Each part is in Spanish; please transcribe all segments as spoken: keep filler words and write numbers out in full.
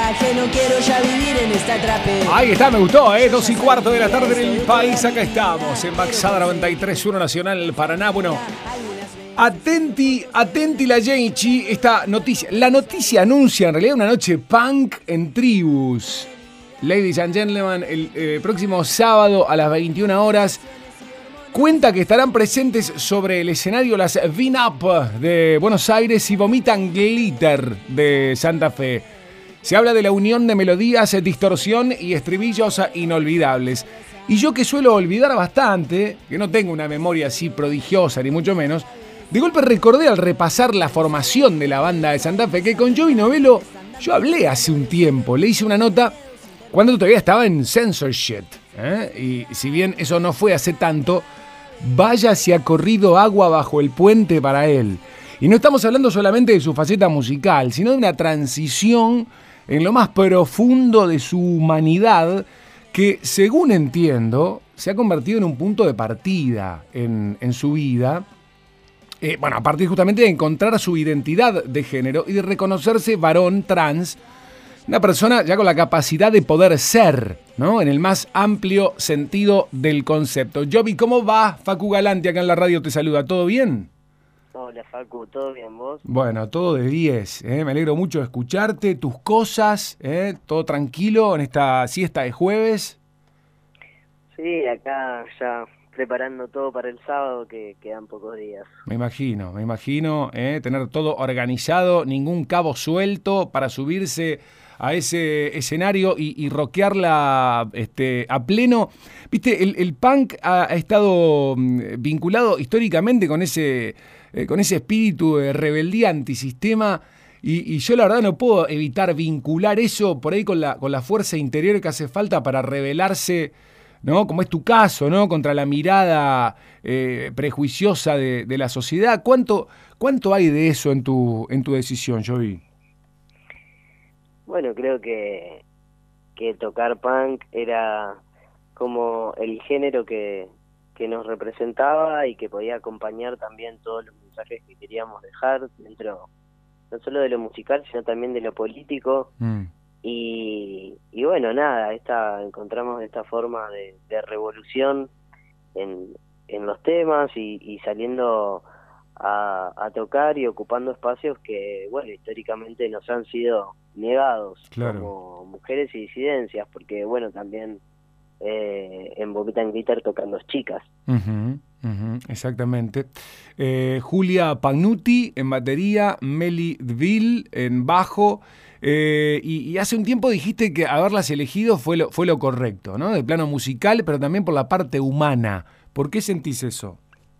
viaje, no quiero ya vivir en esta trape. Ahí está, me gustó, ¿eh? Dos y cuarto de la tarde en el país. Acá estamos, en Baxada noventa y tres punto uno Nacional Paraná. Bueno, atenti, atenti la Genchi, esta noticia. La noticia anuncia en realidad una noche punk en Tribus. Ladies and gentlemen, el eh, próximo sábado a las veintiuna horas. Cuenta que estarán presentes sobre el escenario las Vin Up de Buenos Aires y Vomitan Glitter de Santa Fe. Se habla de la unión de melodías, distorsión y estribillos inolvidables. Y yo que suelo olvidar bastante, que no tengo una memoria así prodigiosa ni mucho menos, de golpe recordé al repasar la formación de la banda de Santa Fe que con Joey Novello yo hablé hace un tiempo, le hice una nota cuando todavía estaba en Censorship. ¿eh? Y si bien eso no fue hace tanto, vaya si ha corrido agua bajo el puente para él. Y no estamos hablando solamente de su faceta musical, sino de una transición en lo más profundo de su humanidad que, según entiendo, se ha convertido en un punto de partida en, en su vida. Eh, bueno, a partir justamente de encontrar su identidad de género y de reconocerse varón trans, una persona ya con la capacidad de poder ser, ¿no? En el más amplio sentido del concepto. Jovi, ¿cómo va? Facu Galante acá en la radio te saluda. ¿Todo bien? Hola Facu, ¿todo bien vos? Bueno, todo de diez. ¿eh? Me alegro mucho de escucharte, tus cosas, ¿eh? Todo tranquilo en esta siesta de jueves. Sí, acá ya preparando todo para el sábado, que quedan pocos días. Me imagino, me imagino, ¿eh? Tener todo organizado, ningún cabo suelto para subirse a ese escenario y, y rockearla este, a pleno. Viste, el, el punk ha, ha estado vinculado históricamente con ese, eh, con ese espíritu de rebeldía antisistema y, y yo la verdad no puedo evitar vincular eso por ahí con la, con la fuerza interior que hace falta para rebelarse, ¿no? Como es tu caso, ¿no? Contra la mirada eh, prejuiciosa de, de la sociedad. ¿Cuánto, cuánto hay de eso en tu, en tu decisión, Joey? Bueno, creo que, que tocar punk era como el género que, que nos representaba y que podía acompañar también todos los mensajes que queríamos dejar dentro, no solo de lo musical, sino también de lo político. Mm. Y, y bueno, nada, esta, encontramos esta forma de, de revolución en, en los temas y, y saliendo a, a tocar y ocupando espacios que, bueno, históricamente nos han sido negados, claro, como mujeres y disidencias, porque, bueno, también eh, en Vomitan Glitter tocan dos chicas. Uh-huh, uh-huh, exactamente. Eh, Julia Pagnuti en batería, Meli Dvil en bajo. Eh, y, y hace un tiempo dijiste que haberlas elegido fue lo, fue lo correcto, ¿no? De plano musical, pero también por la parte humana. ¿Por qué sentís eso?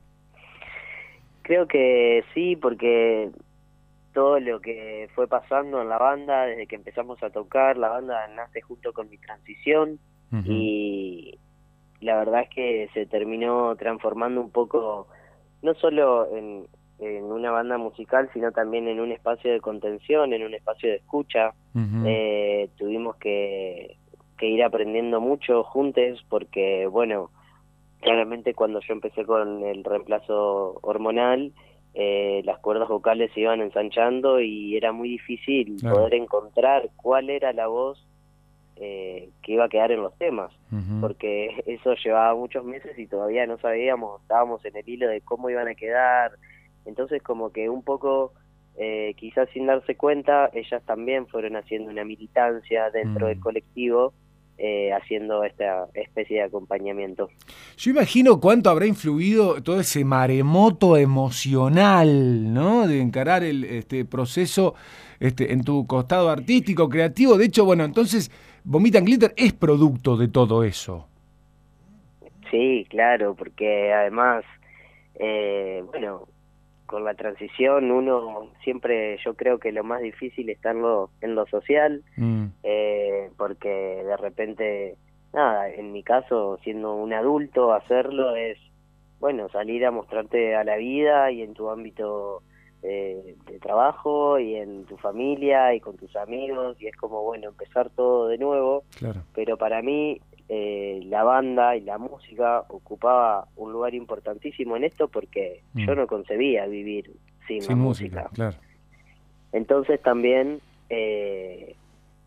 Creo que sí, porque todo lo que fue pasando en la banda, desde que empezamos a tocar, la banda nace junto con mi transición. Uh-huh. Y la verdad es que se terminó transformando un poco, no solo en... en una banda musical, sino también en un espacio de contención, en un espacio de escucha. Uh-huh. Eh, tuvimos que, que ir aprendiendo mucho juntos, porque, bueno, claramente cuando yo empecé con el reemplazo hormonal, eh, las cuerdas vocales se iban ensanchando y era muy difícil, claro, poder encontrar cuál era la voz eh, que iba a quedar en los temas, uh-huh, porque eso llevaba muchos meses y todavía no sabíamos, estábamos en el hilo de cómo iban a quedar. Entonces, como que un poco, eh, quizás sin darse cuenta, ellas también fueron haciendo una militancia dentro mm. del colectivo, eh, haciendo esta especie de acompañamiento. Yo imagino cuánto habrá influido todo ese maremoto emocional, ¿no? De encarar el este proceso este, en tu costado artístico, creativo. De hecho, bueno, entonces, Vomitan Glitter es producto de todo eso. Sí, claro, porque además, eh, bueno... con la transición uno siempre, yo creo que lo más difícil está en lo, en lo social, mm. eh, porque de repente, nada, en mi caso, siendo un adulto, hacerlo es, bueno, salir a mostrarte a la vida y en tu ámbito eh, de trabajo y en tu familia y con tus amigos, y es como, bueno, empezar todo de nuevo, claro. Pero para mí... Eh, la banda y la música ocupaba un lugar importantísimo en esto porque mm. yo no concebía vivir sin, sin la música, música. Claro. Entonces también eh,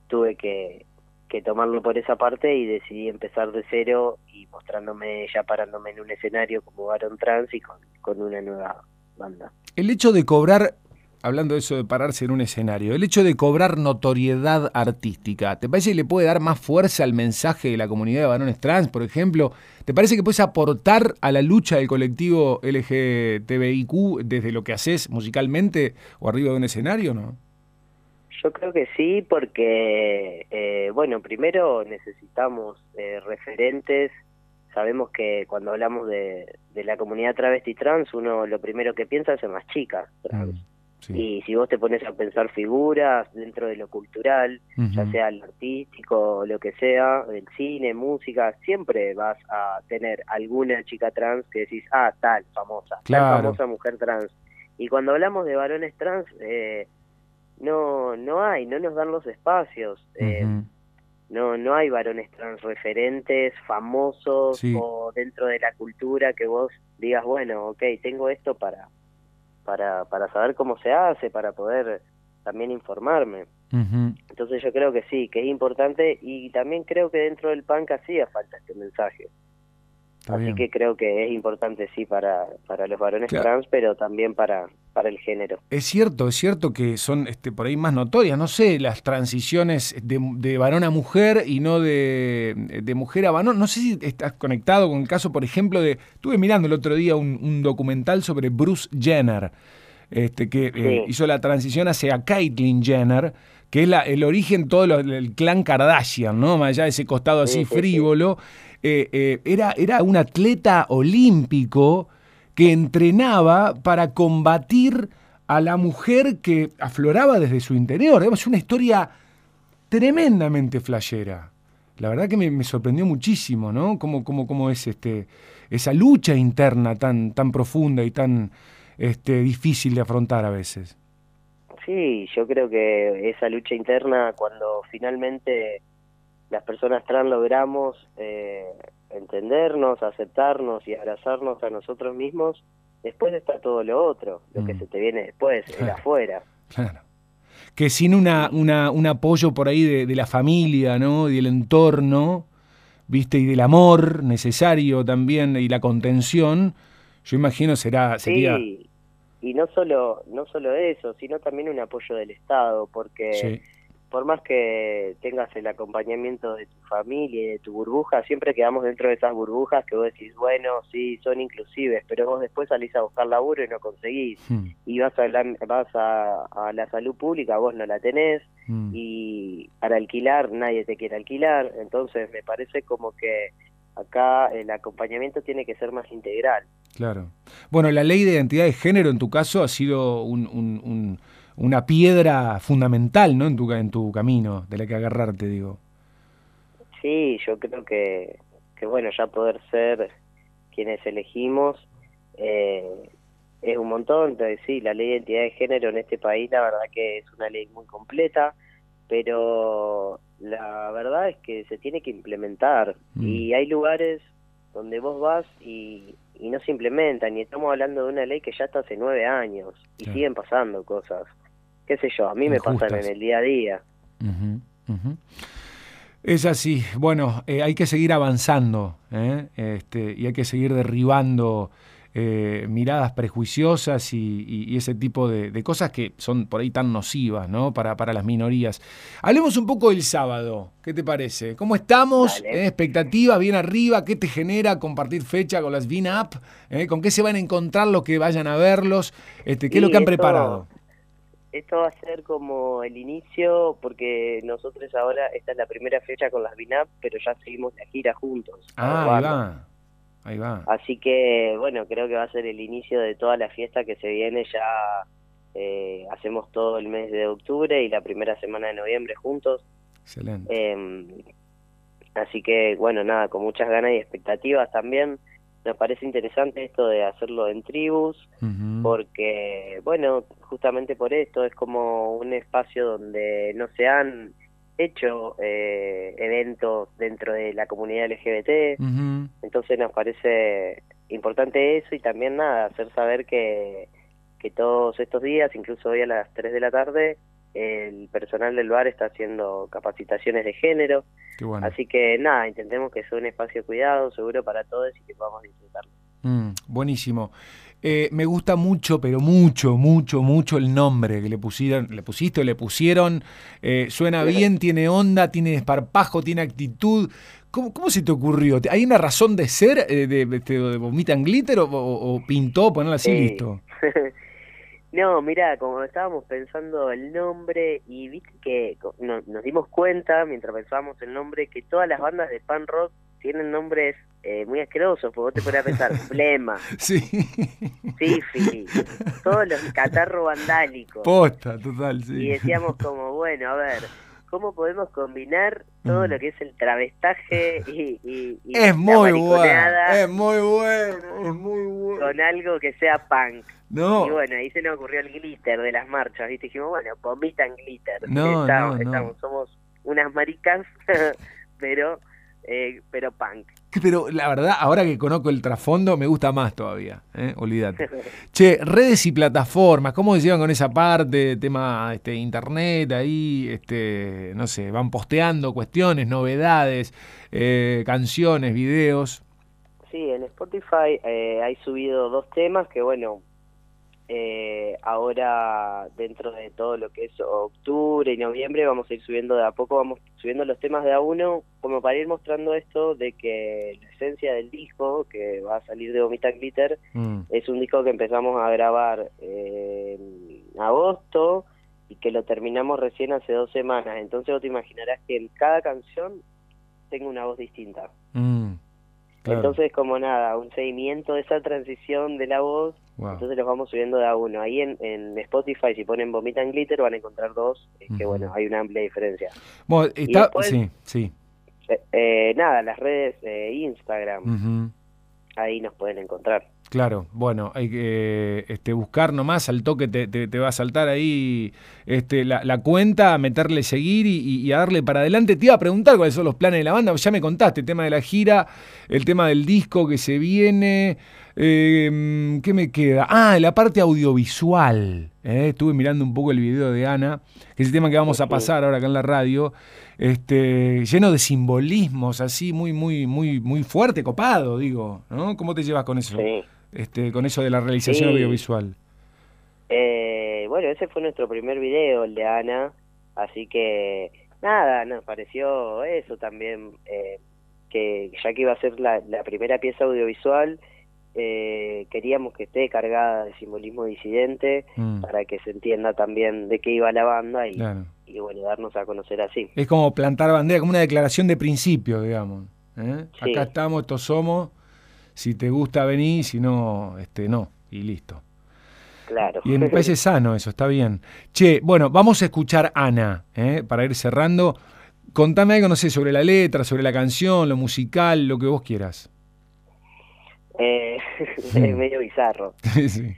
tuve que, que tomarlo por esa parte y decidí empezar de cero y mostrándome, ya parándome en un escenario como varón trans y con, con una nueva banda. El hecho de cobrar, hablando de eso de pararse en un escenario, el hecho de cobrar notoriedad artística, ¿te parece que le puede dar más fuerza al mensaje de la comunidad de varones trans, por ejemplo? ¿Te parece que puedes aportar a la lucha del colectivo L G T B I Q desde lo que haces musicalmente o arriba de un escenario, no? Yo creo que sí, porque, eh, bueno, primero necesitamos eh, referentes. Sabemos que cuando hablamos de, de la comunidad travesti trans, uno lo primero que piensa es en las chicas trans. Mm, sí. Y si vos te pones a pensar figuras dentro de lo cultural, uh-huh. ya sea lo artístico o lo que sea, el cine, música, siempre vas a tener alguna chica trans que decís, ah, tal, famosa, claro. tal famosa mujer trans. Y cuando hablamos de varones trans, eh, no no hay, no nos dan los espacios. Eh, uh-huh. No no hay varones trans referentes, famosos, sí. o dentro de la cultura que vos digas, bueno, ok, tengo esto para para para saber cómo se hace, para poder también informarme. Uh-huh. Entonces yo creo que sí, que es importante, y también creo que dentro del punk hacía falta este mensaje. Está Así bien. que creo que es importante, sí, para, para los varones claro. trans, pero también para, para el género. Es cierto, es cierto que son este, por ahí más notorias, no sé, las transiciones de, de varón a mujer y no de, de mujer a varón. No sé si estás conectado con el caso, por ejemplo, de... Estuve mirando el otro día un, un documental sobre Bruce Jenner, este, que sí. eh, hizo la transición hacia Caitlyn Jenner, que es la, el origen todo lo, el clan Kardashian, ¿no? Más allá de ese costado así sí, sí, frívolo. Sí. Eh, eh, era, era un atleta olímpico que entrenaba para combatir a la mujer que afloraba desde su interior. Es una historia tremendamente flashera. La verdad que me, me sorprendió muchísimo, ¿no? Cómo, cómo, cómo es este, esa lucha interna tan, tan profunda y tan este, difícil de afrontar a veces. Sí, yo creo que esa lucha interna, cuando finalmente las personas trans logramos eh, entendernos, aceptarnos y abrazarnos a nosotros mismos, después está todo lo otro, lo mm. que se te viene después, claro. el afuera. Claro. Que sin una, una, un apoyo por ahí de, de la familia, ¿no? Y del entorno, ¿viste? Y del amor necesario también, y la contención, yo imagino será sería... Sí, y no solo, no solo eso, sino también un apoyo del Estado, porque... Sí. Por más que tengas el acompañamiento de tu familia y de tu burbuja, siempre quedamos dentro de esas burbujas que vos decís, bueno, sí, son inclusives, pero vos después salís a buscar laburo y no conseguís. Hmm. Y vas a la, vas a, a la salud pública, vos no la tenés, hmm. y para alquilar nadie te quiere alquilar. Entonces me parece como que acá el acompañamiento tiene que ser más integral. Claro. Bueno, la ley de identidad de género en tu caso ha sido un... un, un... una piedra fundamental, ¿no? En tu, en tu camino, de la que agarrarte, digo. Sí, yo creo que, que bueno, ya poder ser quienes elegimos eh, es un montón. Entonces, sí, la ley de identidad de género en este país, la verdad que es una ley muy completa, pero la verdad es que se tiene que implementar. Mm. Y hay lugares donde vos vas y, y no se implementan, y estamos hablando de una ley que ya está hace nueve años, y claro. siguen pasando cosas. Qué sé yo, a mí me pasan en el día a día. Uh-huh, uh-huh. Es así. Bueno, eh, hay que seguir avanzando, ¿eh? este, y hay que seguir derribando eh, miradas prejuiciosas y, y, y ese tipo de, de cosas que son por ahí tan nocivas, ¿no? Para, para las minorías. Hablemos un poco del sábado. ¿Qué te parece? ¿Cómo estamos? ¿Eh? ¿Expectativas bien arriba? ¿Qué te genera compartir fecha con las V I N A P? ¿Eh? ¿Con qué se van a encontrar los que vayan a verlos? Este, ¿Qué sí, es lo que han esto... preparado? Esto va a ser como el inicio, porque nosotros ahora, esta es la primera fecha con las V I N A P, pero ya seguimos la gira juntos. Ah, ahí va, ahí va. Así que, bueno, creo que va a ser el inicio de toda la fiesta que se viene. Ya eh, hacemos todo el mes de octubre y la primera semana de noviembre juntos. Excelente. Eh, así que, bueno, nada, con muchas ganas y expectativas también. Nos parece interesante esto de hacerlo en tribus, uh-huh. porque, bueno, justamente por esto es como un espacio donde no se han hecho eh, eventos dentro de la comunidad L G B T, uh-huh. entonces nos parece importante eso, y también nada, hacer saber que, que todos estos días, incluso hoy a las tres de la tarde, el personal del bar está haciendo capacitaciones de género. Qué bueno. Así que nada, intentemos que sea un espacio cuidado, seguro para todos y que podamos disfrutarlo. Mm, buenísimo. Eh, me gusta mucho, pero mucho, mucho, mucho el nombre que le pusieron, le pusiste o le pusieron. Eh, suena bien, tiene onda, tiene desparpajo, tiene actitud. ¿Cómo, cómo se te ocurrió? ¿Hay una razón de ser eh, de, de, de Vomita and Glitter o, o, o pintó ponerla así y Sí. listo? No, mirá, como estábamos pensando el nombre y viste que no, nos dimos cuenta mientras pensábamos el nombre que todas las bandas de punk rock tienen nombres eh, muy asquerosos, porque vos te podés pensar, Flema, Sí. Sífilis, todos los catarro vandálicos. Posta, total, sí. Y decíamos como, bueno, a ver, ¿cómo podemos combinar todo Mm. lo que es el travestaje y, y, y Es la muy bueno, mariconeada es muy bueno, es muy bueno. con algo que sea punk? No, Y bueno, ahí se nos ocurrió el glitter de las marchas, ¿viste? Dijimos, bueno, Vomita and Glitter. No, estamos, no, no. estamos, somos unas maricas, pero eh, pero punk. pero la verdad, ahora que conozco el trasfondo, me gusta más todavía, ¿eh? Olvídate. Che, redes y plataformas, ¿cómo se llevan con esa parte? Tema este, internet, ahí, este, no sé, van posteando cuestiones, novedades, eh, canciones, videos. Sí, en Spotify eh, hay subido dos temas que, bueno, eh, ahora dentro de todo lo que es octubre y noviembre vamos a ir subiendo de a poco, vamos subiendo los temas de a uno, como para ir mostrando esto de que la esencia del disco que va a salir de Vomita and Glitter Mm. es un disco que empezamos a grabar eh, en agosto y que lo terminamos recién hace dos semanas. Entonces vos te imaginarás que en cada canción tengo una voz distinta. Mm. Claro. Entonces, como nada, un seguimiento de esa transición de la voz. Wow. Entonces los vamos subiendo de a uno. Ahí en, en Spotify, si ponen Vomita and Glitter, van a encontrar dos, eh, que Ujú. bueno, hay una amplia diferencia. Bueno, está, después- sí, sí. Eh, eh, nada, las redes eh, Instagram, Ujú. ahí nos pueden encontrar. Claro, bueno, hay que este, buscar nomás, al toque te, te, te va a saltar ahí este, la, la cuenta, meterle seguir y, y, y a darle para adelante. Te iba a preguntar cuáles son los planes de la banda, ya me contaste el tema de la gira, el tema del disco que se viene, eh, ¿qué me queda? Ah, la parte audiovisual, ¿eh? Estuve mirando un poco el video de Ana, que es el tema que vamos a Sí. pasar ahora acá en la radio, este, lleno de simbolismos, así muy, muy, muy, muy fuerte, copado, digo, ¿no? ¿Cómo te llevas con eso? Sí. Este, con eso de la realización Sí. audiovisual. Eh, bueno, ese fue nuestro primer video, el de Ana, así que nada, nos pareció eso también, eh, que ya que iba a ser la, la primera pieza audiovisual, eh, queríamos que esté cargada de simbolismo disidente Mm, para que se entienda también de qué iba la banda y, claro. y bueno, darnos a conocer así. Es como plantar bandera, como una declaración de principio, digamos. ¿eh? Sí. Acá estamos, estos somos. Si te gusta, vení, si no, este, no. Y listo. Claro. Y me parece sano eso, está bien. Che, bueno, vamos a escuchar Ana, ¿eh? Para ir cerrando. Contame algo, no sé, sobre la letra, sobre la canción, lo musical, lo que vos quieras. Eh, es medio bizarro. Sí.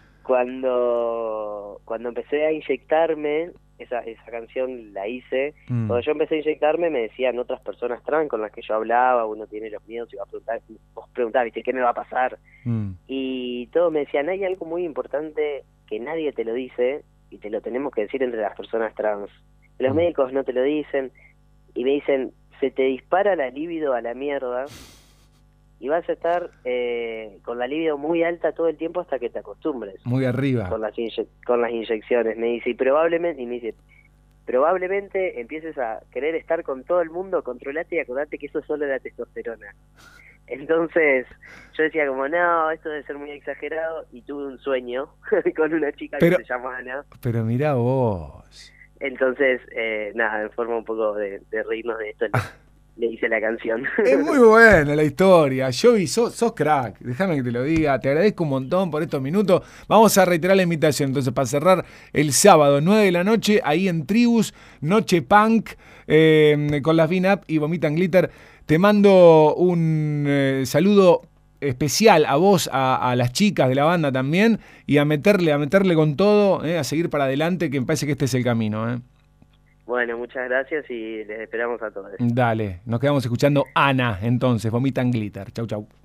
Cuando, cuando empecé a inyectarme, esa, esa canción la hice, Mm. cuando yo empecé a inyectarme me decían otras personas trans con las que yo hablaba, uno tiene los miedos y va a preguntar, vos preguntás, ¿viste? ¿Qué me va a pasar? Mm. Y todos me decían, hay algo muy importante que nadie te lo dice y te lo tenemos que decir entre las personas trans. Los Mm. médicos no te lo dicen y me dicen, se te dispara la libido a la mierda y vas a estar eh, con la libido muy alta todo el tiempo hasta que te acostumbres Muy arriba. con las inye- con las inyecciones. Me dice, y probablemente, y me dice, probablemente empieces a querer estar con todo el mundo, controlate y acordate que eso es solo la testosterona. Entonces, yo decía como, no, esto debe ser muy exagerado, y tuve un sueño con una chica Pero- que se llama Ana. Pero mirá vos. Entonces, eh, nada, en forma un poco de, de reírnos de esto, le, le hice la canción. Es muy buena la historia. Joey, sos, sos crack. Déjame que te lo diga. Te agradezco un montón por estos minutos. Vamos a reiterar la invitación. Entonces, para cerrar el sábado, nueve de la noche, ahí en Tribus, Noche Punk, eh, con las Bean Up y Vomita and Glitter. Te mando un eh, saludo especial a vos, a, a las chicas de la banda también, y a meterle, a meterle con todo, eh, a seguir para adelante, que me parece que este es el camino. Eh. Bueno, muchas gracias y les esperamos a todos. Dale, nos quedamos escuchando Ana, entonces, Vomita and Glitter. Chau, chau.